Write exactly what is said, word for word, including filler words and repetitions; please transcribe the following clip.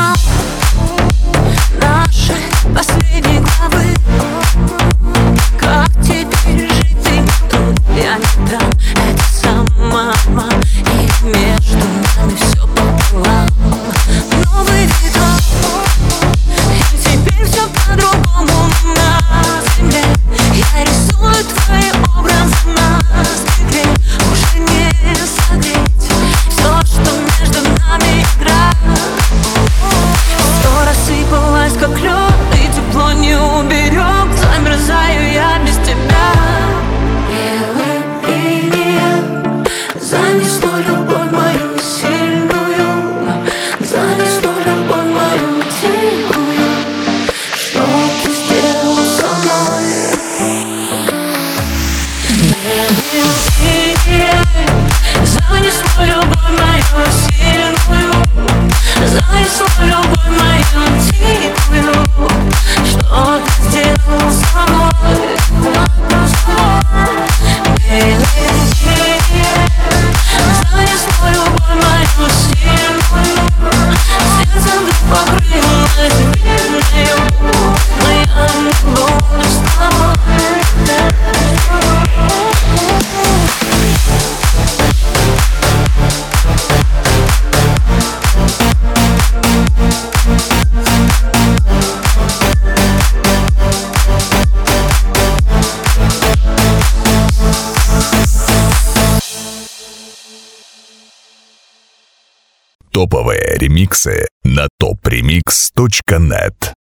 финал нашей последней главы. Как теперь жить, ты не тут, я не там. Это сама и между нами все пополам. Новый виток, и теперь все по-другому на земле. Я рисую твои образы на стекле. Уже не согреть все, что между нами игра. Все рассыпалось, как лед, и тепло не уберег. Замерзаю я без тебя. Белой линией занесло любовь мою сильную, занесло любовь мою тихую. Что ты сделал со мной? Белой линией занесло любовь мою сильную, занесло любовь мою тихую. Что ты сделал со мной? Белой линией занесло любовь мою сильную, сердце вдруг покрылось длинной улыбкой. Я не буду с тобой. Топовые ремиксы на топ ремикс точка нет.